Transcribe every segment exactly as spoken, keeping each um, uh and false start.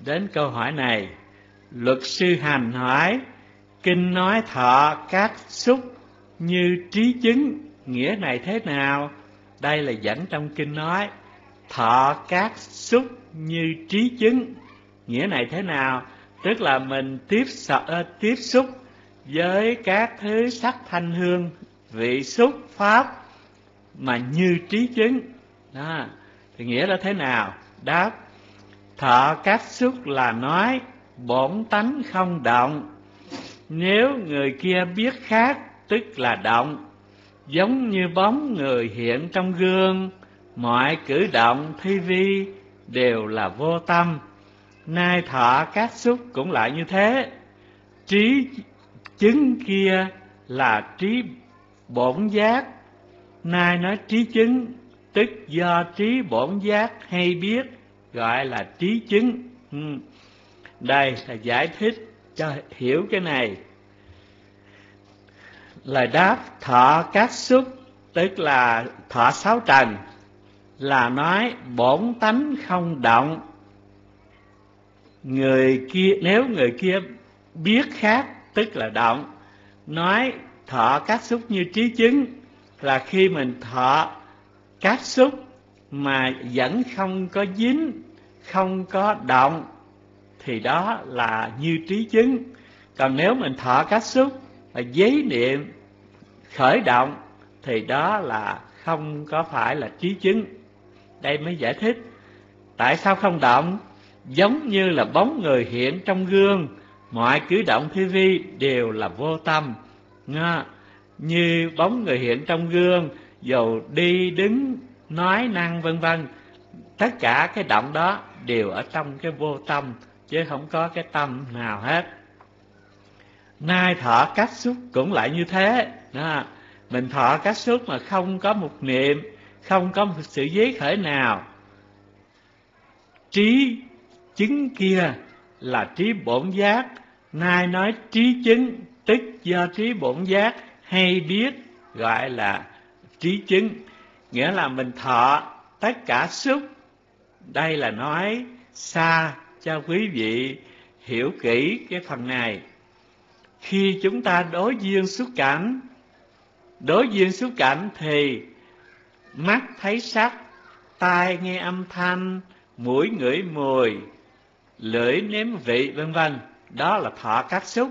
đến câu hỏi này. Luật sư Hành hỏi, kinh nói thọ các xúc như trí chứng, nghĩa này thế nào? Đây là dẫn trong kinh nói, thọ các xúc như trí chứng, nghĩa này thế nào? Tức là mình tiếp sợ, tiếp xúc với các thứ sắc thanh hương vị xúc pháp mà như trí chứng đó, thì nghĩa là thế nào? Đáp, thọ các xúc là nói bổn tánh không động. Nếu người kia biết khác tức là động, giống như bóng người hiện trong gương, mọi cử động thi vi đều là vô tâm. Nay thọ các xúc cũng lại như thế. Trí chứng kia là trí bổn giác, nay nói trí chứng, tức do trí bổn giác hay biết, gọi là trí chứng. ừ. Đây là giải thích cho hiểu cái này. Lời đáp, thọ các xúc tức là thọ sáu trần, là nói bổn tánh không động. Người kia, nếu người kia biết khác tức là động. Nói thọ các xúc như trí chứng là khi mình thọ các xúc mà vẫn không có dính, không có động, thì đó là như trí chứng. Còn nếu mình thọ các xúc và giấy niệm khởi động thì đó là không có phải là trí chứng. Đây mới giải thích tại sao không động, giống như là bóng người hiện trong gương, mọi cử động thi vi đều là vô tâm. Nghe? Như bóng người hiện trong gương, dầu đi đứng nói năng vân vân, tất cả cái động đó đều ở trong cái vô tâm, chứ không có cái tâm nào hết. Nay thọ các xúc cũng lại như thế đó. Mình thọ các xúc mà không có một niệm, không có một sự giới khởi nào, trí chứng kia là trí bổn giác. Nay nói trí chứng, tức do trí bổn giác hay biết, gọi là trí chứng. Nghĩa là mình thọ tất cả xúc. Đây là nói xa cho quý vị hiểu kỹ cái phần này. Khi chúng ta đối duyên xúc cảnh, đối duyên xúc cảnh thì mắt thấy sắc, tai nghe âm thanh, mũi ngửi mùi, lưỡi nếm vị vân vân, đó là thọ các xúc.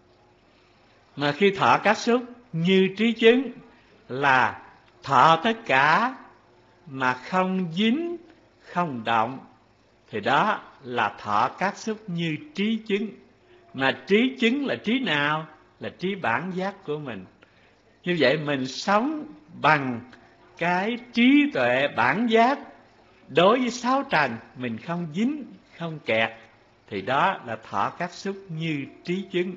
Mà khi thọ các xúc như trí chứng là thọ tất cả mà không dính, không động, thì đó là thọ các xúc như trí chứng. Mà trí chứng là trí nào? Là trí bản giác của mình. Như vậy mình sống bằng cái trí tuệ bản giác, đối với sáu trần mình không dính, không kẹt, thì đó là thọ các xúc như trí chứng.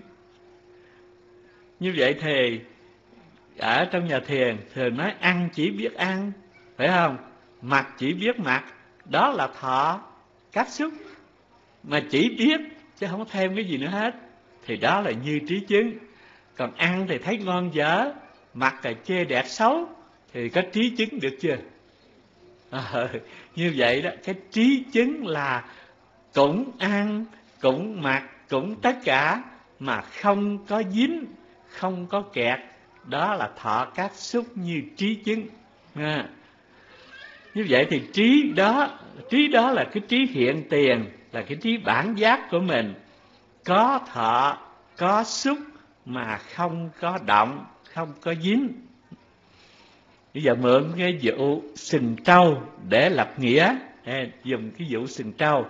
Như vậy thì ở trong nhà thiền thường nói ăn chỉ biết ăn, phải không? Mặc chỉ biết mặc, đó là thọ các xúc. Mà chỉ biết chứ không thêm cái gì nữa hết, thì đó là như trí chứng. Còn ăn thì thấy ngon dở, mặc là chê đẹp xấu, thì có trí chứng được chưa? À, như vậy đó, cái trí chứng là cũng ăn, cũng mặc, cũng tất cả mà không có dính, không có kẹt, đó là thọ các xúc như trí chứng. À, như vậy thì trí đó, trí đó là cái trí hiện tiền, là cái trí bản giác của mình, có thọ, có xúc mà không có động, không có dính. Bây giờ mượn cái vụ sừng trâu để lập nghĩa, dùng cái vụ sừng trâu.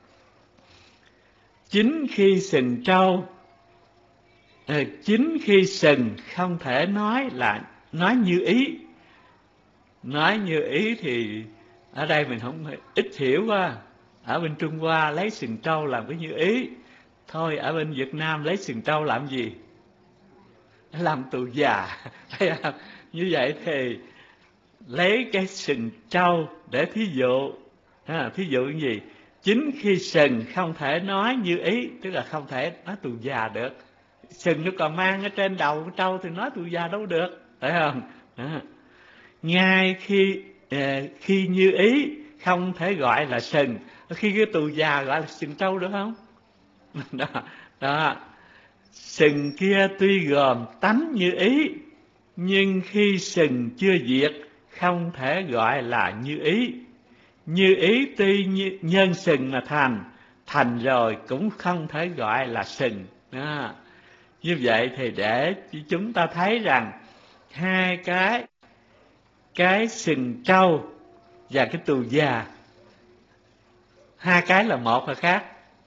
Chính khi sừng trâu, chính khi sừng không thể nói là nói như ý. Nói như ý thì ở đây mình không ít hiểu quá. Ở bên Trung Hoa lấy sừng trâu làm cái như ý, thôi ở bên Việt Nam lấy sừng trâu làm gì? Làm tù già. Như vậy thì lấy cái sừng trâu để thí dụ. À, thí dụ như gì? Chính khi sừng không thể nói như ý, tức là không thể nói tù già được. Sừng nó còn mang ở trên đầu của trâu thì nói tù già đâu được, phải không? À. Ngay khi khi như ý không thể gọi là sừng, Khi cái tù già gọi là sừng trâu được không? Đó, đó. Sừng kia tuy gồm tánh như ý, nhưng khi sừng chưa diệt không thể gọi là như ý. Như ý tuy như, nhân sừng mà thành, thành rồi cũng không thể gọi là sừng. Đó. Như vậy thì để chúng ta thấy rằng hai cái cái sừng trâu và cái tù già, hai cái là một hay khác?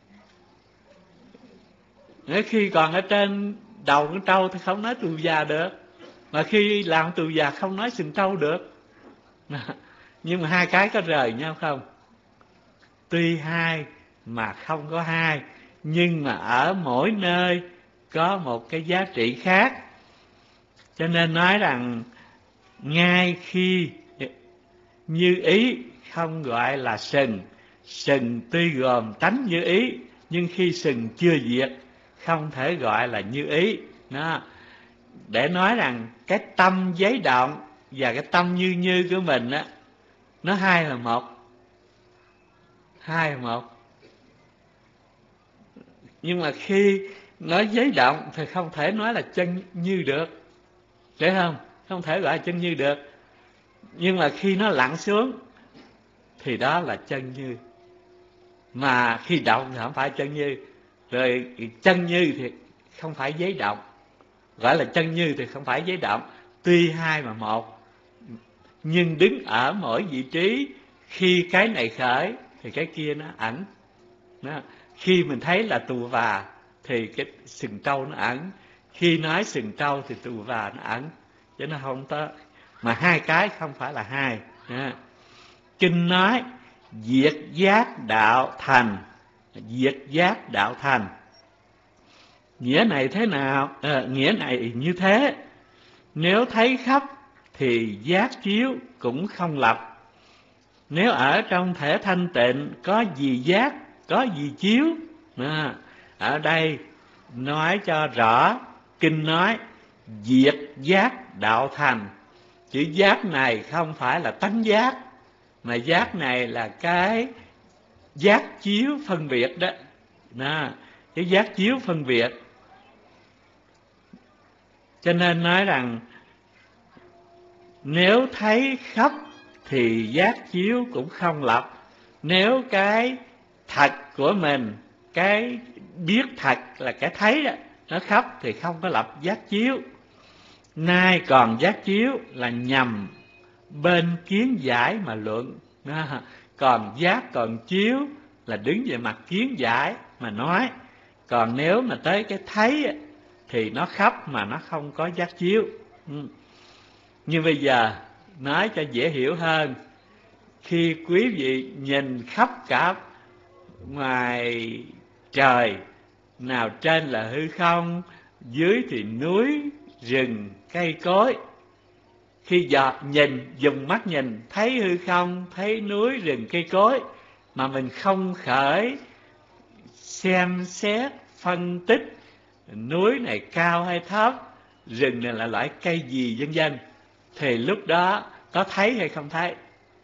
Nếu khi còn ở trên đầu con trâu thì không nói tù già được, mà khi làm tù già không nói sừng trâu được. Nhưng mà hai cái có rời nhau không? Tuy hai mà không có hai, nhưng mà ở mỗi nơi có một cái giá trị khác. Cho nên nói rằng ngay khi như ý không gọi là sừng. Sừng tuy gồm tánh như ý, nhưng khi sừng chưa diệt không thể gọi là như ý. Đó. Để nói rằng cái tâm giấy động và cái tâm như như của mình á, nó hai là một. Hai là một. Nhưng mà khi nói giấy động thì không thể nói là chân như được, phải không? Không thể gọi là chân như được. Nhưng mà khi nó lặn xuống thì đó là chân như. Mà khi động thì không phải chân như. Rồi chân như thì không phải giấy động, gọi là chân như thì không phải giấy động. Tuy hai mà một, nhưng đứng ở mỗi vị trí. Khi cái này khởi thì cái kia nó ẩn. Đó. Khi mình thấy là tù và thì cái sừng trâu nó ẩn. Khi nói sừng trâu thì tù và nó ẩn, chứ nó không có. Mà hai cái không phải là hai. Đó. Kinh nói diệt giác đạo thành. Diệt giác đạo thành, nghĩa này thế nào? À, nghĩa này như thế: nếu thấy khắp thì giác chiếu cũng không lập. Nếu ở trong thể thanh tịnh có gì giác, có gì chiếu. À, ở đây nói cho rõ. Kinh nói diệt giác đạo thành. Chữ giác này không phải là tánh giác, mà giác này là cái giác chiếu phân biệt đó. Đó, cái giác chiếu phân biệt. Cho nên nói rằng nếu thấy khắp thì giác chiếu cũng không lập. Nếu cái thật của mình, cái biết thật là cái thấy đó, nó khắp thì không có lập giác chiếu. Nay còn giác chiếu là nhằm bên kiến giải mà luận. Còn giác còn chiếu là đứng về mặt kiến giải mà nói. Còn nếu mà tới cái thấy thì nó khắp mà nó không có giác chiếu. Nhưng bây giờ nói cho dễ hiểu hơn. Khi quý vị nhìn khắp cả ngoài trời, nào trên là hư không, dưới thì núi, rừng, cây cối. Khi giờ nhìn, dùng mắt nhìn, thấy hư không, thấy núi, rừng, cây cối, mà mình không khởi xem xét, phân tích núi này cao hay thấp, rừng này là loại cây gì, vân vân, thì lúc đó có thấy hay không thấy?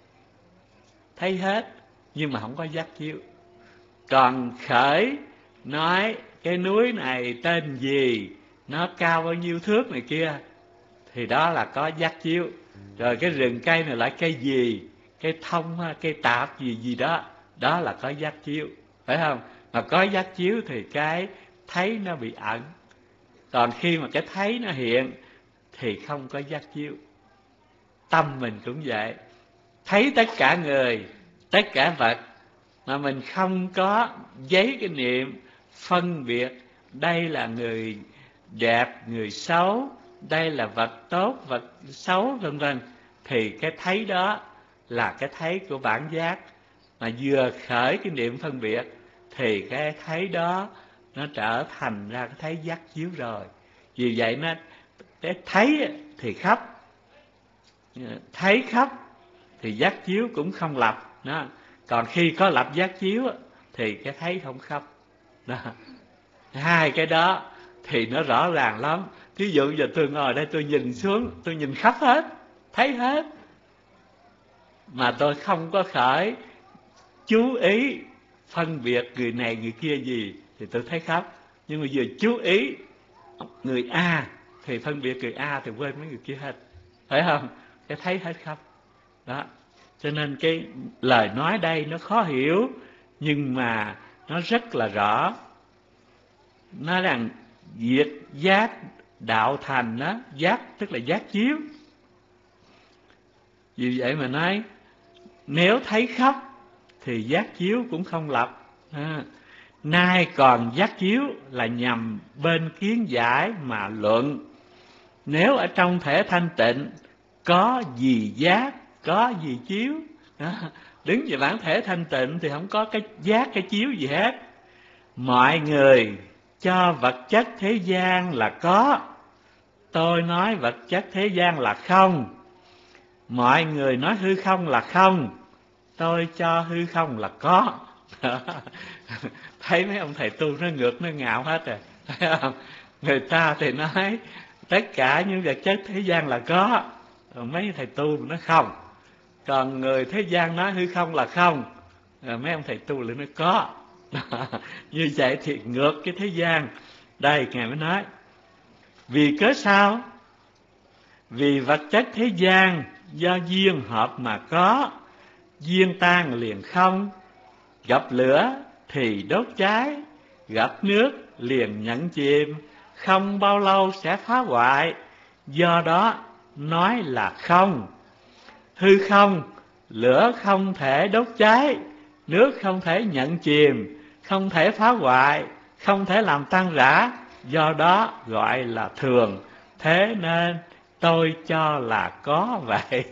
Thấy hết, nhưng mà không có giác chiếu. Còn khởi nói cái núi này tên gì, nó cao bao nhiêu thước này kia, thì đó là có giác chiếu. Rồi cái rừng cây này lại cây gì, cây thông, cây tạp gì gì đó, đó là có giác chiếu, phải không? Mà có giác chiếu thì cái thấy nó bị ẩn. Còn khi mà cái thấy nó hiện thì không có giác chiếu. Tâm mình cũng vậy. Thấy tất cả người, tất cả vật, mà mình không có giấy cái niệm phân biệt đây là người đẹp, người xấu, đây là vật tốt, vật xấu, vân vân, thì cái thấy đó là cái thấy của bản giác. Mà vừa khởi cái niệm phân biệt thì cái thấy đó nó trở thành ra cái thấy giác chiếu rồi. Vì vậy nó cái thấy thì khắp, thấy khắp thì giác chiếu cũng không lập đó. Còn khi có lập giác chiếu thì cái thấy không khắp đó. Hai cái đó thì nó rõ ràng lắm. Thí dụ giờ tôi ngồi đây, tôi nhìn xuống, tôi nhìn khắp hết, thấy hết, mà tôi không có khởi chú ý phân biệt người này người kia gì thì tôi thấy khóc. Nhưng mà vừa chú ý người A thì phân biệt người A thì quên mấy người kia hết, phải không? Cái thấy hết khóc đó. Cho nên cái lời nói đây nó khó hiểu, nhưng mà nó rất là rõ. Nói rằng việc giác đạo thành đó, giác tức là giác chiếu. Vì vậy mà nói nếu thấy khóc thì giác chiếu cũng không lập. À, nay còn giác chiếu là nhằm bên kiến giải mà luận. Nếu ở trong thể thanh tịnh có gì giác, có gì chiếu. Đó. Đứng về bản thể thanh tịnh thì không có cái giác, cái chiếu gì hết. Mọi người cho vật chất thế gian là có, tôi nói vật chất thế gian là không. Mọi người nói hư không là không, tôi cho hư không là có. Thấy mấy ông thầy tu nó ngược, nó ngạo hết rồi, thấy không? Người ta thì nói tất cả những vật chất thế gian là có, rồi mấy thầy tu nó không. Còn người thế gian nói hư không là không, rồi mấy ông thầy tu lại nói có. Như vậy thì ngược cái thế gian. Đây Ngài mới nói vì cớ sao? Vì vật chất thế gian do duyên hợp mà có, duyên tan liền không. Gặp lửa thì đốt cháy, gặp nước liền nhận chìm, không bao lâu sẽ phá hoại, do đó nói là không. Hư không, lửa không thể đốt cháy, nước không thể nhận chìm, không thể phá hoại, không thể làm tan rã, do đó gọi là thường. Thế nên tôi cho là có vậy.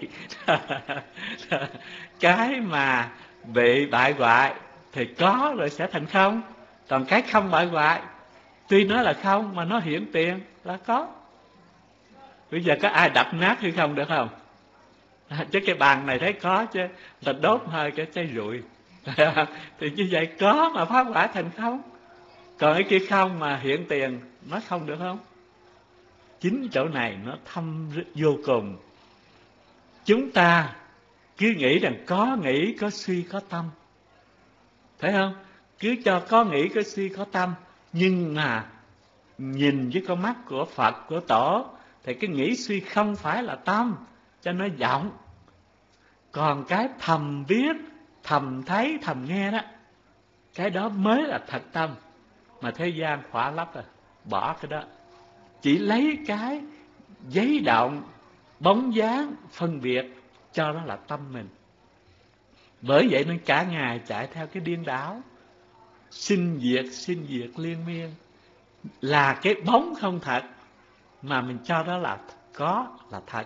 Cái mà bị bại hoại thì có rồi sẽ thành không. Còn cái không bại hoại, tuy nó là không mà nó hiển tiền là có. Bây giờ có ai đập nát hay không được không? À, chứ cái bàn này thấy có chứ, là đốt hơi cái cháy rụi. Thì như vậy có mà phá hoại thành không. Còn cái kia không mà hiện tiền, nó không được không? Chính chỗ này nó thâm vô cùng. Chúng ta cứ nghĩ rằng có nghĩ, có suy, có tâm, thấy không? Cứ cho có nghĩ, có suy, có tâm. Nhưng mà nhìn với con mắt của Phật, của Tổ, thì cái nghĩ suy không phải là tâm, cho nó vọng. Còn cái thầm biết, thầm thấy, thầm nghe đó, cái đó mới là thật tâm. Mà thế gian khỏa lấp rồi, bỏ cái đó. Chỉ lấy cái giấy động, bóng dáng, phân biệt, cho đó là tâm mình. Bởi vậy nên cả ngày chạy theo cái điên đảo, sinh diệt, sinh diệt liên miên. Là cái bóng không thật, mà mình cho đó là có, là thật.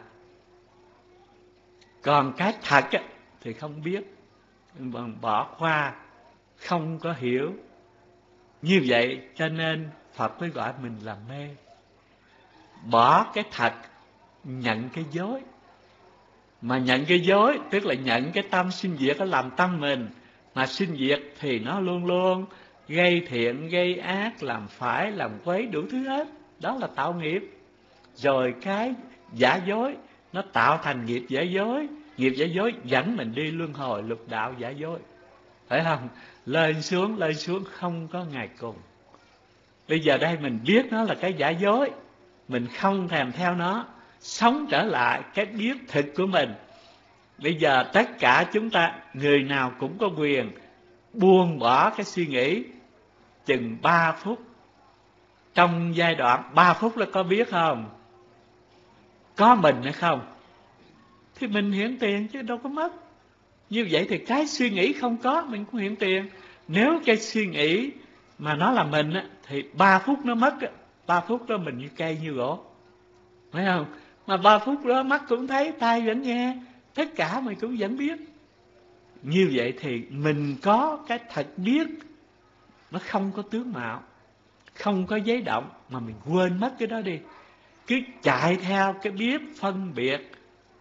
Còn cái thật á, thì không biết, bỏ qua, không có hiểu. Như vậy cho nên Phật mới gọi mình là mê. Bỏ cái thật, nhận cái dối. Mà nhận cái dối tức là nhận cái tâm sinh diệt, nó làm tâm mình. Mà sinh diệt thì nó luôn luôn gây thiện, gây ác, làm phải, làm quấy, đủ thứ hết. Đó là tạo nghiệp. Rồi cái giả dối nó tạo thành nghiệp giả dối. Nghiệp giả dối dẫn mình đi luân hồi lục đạo giả dối, phải không? Lên xuống, lên xuống không có ngày cùng. Bây giờ đây mình biết nó là cái giả dối, mình không thèm theo nó, sống trở lại cái biết thực của mình. Bây giờ tất cả chúng ta, người nào cũng có quyền buông bỏ cái suy nghĩ chừng ba phút. Trong giai đoạn ba phút là có biết không? Có mình hay không? Thì mình hiển tiền chứ đâu có mất. Như vậy thì cái suy nghĩ không có, mình cũng hiển tiền. Nếu cái suy nghĩ mà nó là mình á, thì ba phút nó mất á, ba phút đó mình như cây như gỗ, phải không? Mà ba phút đó mắt cũng thấy, tai vẫn nghe, tất cả mình cũng vẫn biết. Như vậy thì mình có cái thật biết, nó không có tướng mạo, không có giấy động, mà mình quên mất cái đó đi. Cứ chạy theo cái biết phân biệt,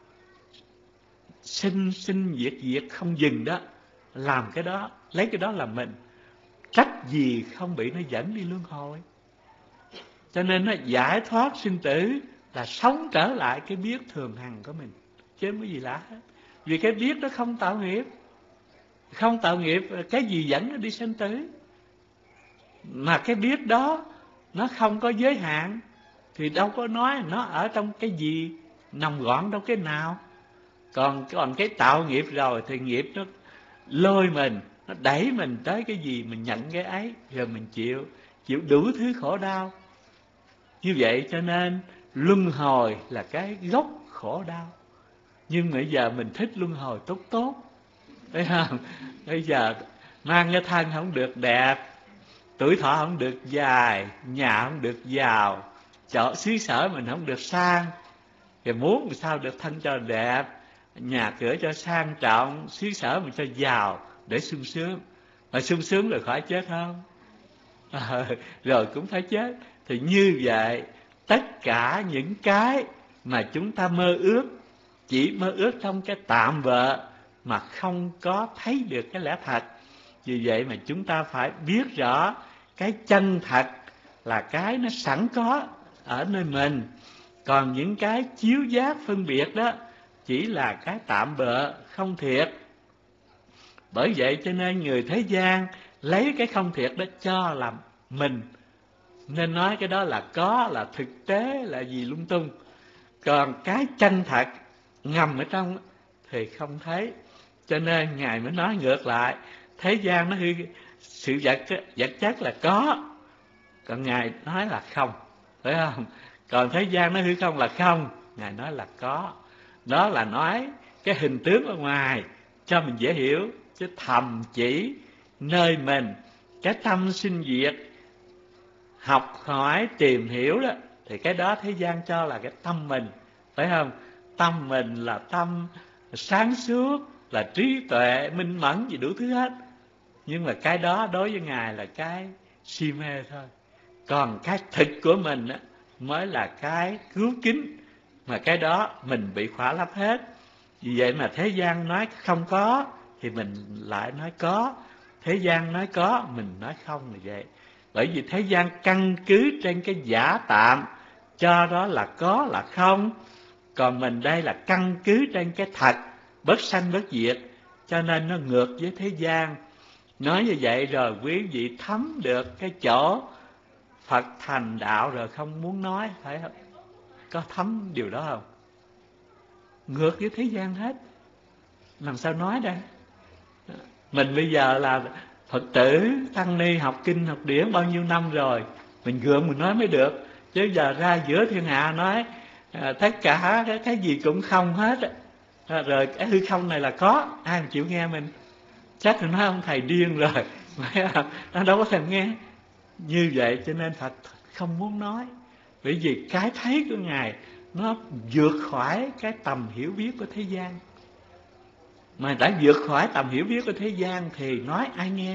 sinh sinh diệt diệt không dừng đó, làm cái đó, lấy cái đó làm mình. Trách gì không bị nó dẫn đi luân hồi. Cho nên nó giải thoát sinh tử là sống trở lại cái biết thường hằng của mình, chứ không có gì lạ hết. Vì cái biết nó không tạo nghiệp. Không tạo nghiệp, cái gì dẫn nó đi sanh tử? Mà cái biết đó nó không có giới hạn thì đâu có nói nó ở trong cái gì, nằm gọn đâu cái nào. Còn còn cái tạo nghiệp rồi thì nghiệp nó lôi mình, nó đẩy mình tới cái gì mình nhận cái ấy, rồi mình chịu chịu đủ thứ khổ đau. Như vậy cho nên luân hồi là cái gốc khổ đau. Nhưng bây giờ mình thích luân hồi tốt tốt, thấy không? Bây giờ mang cái thân không được đẹp, tuổi thọ không được dài, nhà không được giàu, chỗ xứ sở mình không được sang, thì muốn làm sao được thân cho đẹp, nhà cửa cho sang trọng, xứ sở mình cho giàu để sung sướng. Mà sung sướng rồi khỏi chết không? À, rồi cũng phải chết. Thì như vậy tất cả những cái mà chúng ta mơ ước chỉ mơ ước trong cái tạm bợ mà không có thấy được cái lẽ thật. Vì vậy mà chúng ta phải biết rõ cái chân thật là cái nó sẵn có ở nơi mình. Còn những cái chiếu giác phân biệt đó chỉ là cái tạm bợ không thiệt. Bởi vậy cho nên người thế gian lấy cái không thiệt đó cho làm mình, nên nói cái đó là có, là thực tế, là gì lung tung. Còn cái chân thật ngầm ở trong thì không thấy. Cho nên Ngài mới nói ngược lại, thế gian nó hư, sự vật, vật chất là có, còn Ngài nói là không, phải không? Còn thế gian nó hư không là không, Ngài nói là có. Đó là nói cái hình tướng ở ngoài cho mình dễ hiểu, chứ thầm chỉ nơi mình cái tâm sinh diệt, học hỏi tìm hiểu đó, thì cái đó thế gian cho là cái tâm mình, phải không? Tâm mình là tâm sáng suốt, là trí tuệ minh mẫn gì đủ thứ hết. Nhưng mà cái đó đối với Ngài là cái si mê thôi. Còn cái thực của mình á, mới là cái cứu kính. Mà cái đó mình bị khỏa lấp hết. Vì vậy mà thế gian nói không có thì mình lại nói có, thế gian nói có mình nói không là vậy. Bởi vì thế gian căn cứ trên cái giả tạm, cho đó là có là không. Còn mình đây là căn cứ trên cái thật, bất sanh bất diệt, cho nên nó ngược với thế gian. Nói như vậy rồi quý vị thấm được cái chỗ Phật thành đạo rồi không muốn nói, phải không? Có thấm điều đó không? Ngược với thế gian hết, làm sao nói đây? Mình bây giờ là Phật tử, tăng ni, học kinh, học điển bao nhiêu năm rồi, mình gượng mình nói mới được. Chứ giờ ra giữa thiên hạ nói à, tất cả cái, cái gì cũng không hết à, rồi cái hư không này là có, ai mà chịu nghe mình? Chắc là nói ông thầy điên rồi, nó đâu có thèm nghe. Như vậy cho nên Phật không muốn nói, bởi vì cái thấy của Ngài nó vượt khỏi cái tầm hiểu biết của thế gian. Mà đã vượt khỏi tầm hiểu biết của thế gian thì nói ai nghe?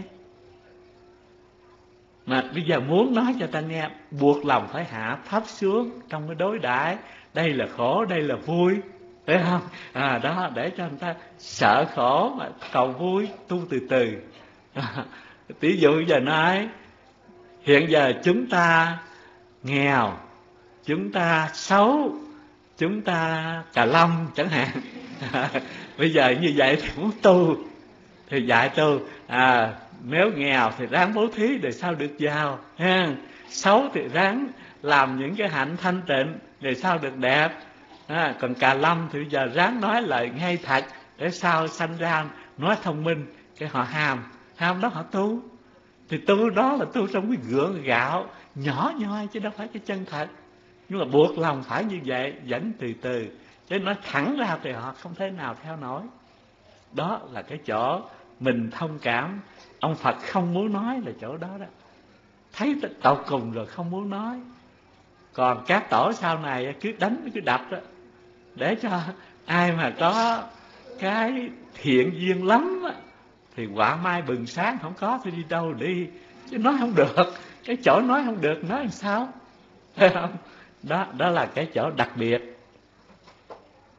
Mà bây giờ muốn nói cho ta nghe, buộc lòng phải hạ thấp xuống trong cái đối đãi. Đây là khổ, đây là vui, phải không? À, đó, để cho người ta sợ khổ mà cầu vui, tu từ từ. À, ví dụ giờ nói hiện giờ chúng ta nghèo, chúng ta xấu, chúng ta cà lâm chẳng hạn. Bây giờ như vậy thì muốn tu thì dạy tu à, nếu nghèo thì ráng bố thí để sao được giàu ha, xấu thì ráng làm những cái hạnh thanh tịnh để sao được đẹp à, còn cà lâm thì bây giờ ráng nói lời ngay thật để sao sanh ra nói thông minh. Cái họ ham ham đó họ tu, thì tu đó là tu trong cái gượng gạo nhỏ nhoi chứ đâu phải cái chân thật. Nhưng mà buộc lòng phải như vậy, dẫn từ từ, chứ nói thẳng ra thì họ không thể nào theo nổi. Đó là cái chỗ mình thông cảm. Ông Phật không muốn nói là chỗ đó đó, thấy tận cùng rồi không muốn nói. Còn các tổ sau này cứ đánh cứ đập đó, để cho ai mà có cái thiện duyên lắm đó, thì quả mai bừng sáng, không có thì đi đâu đi, chứ nói không được. Cái chỗ nói không được nói làm sao, phải không? Đó, đó là cái chỗ đặc biệt.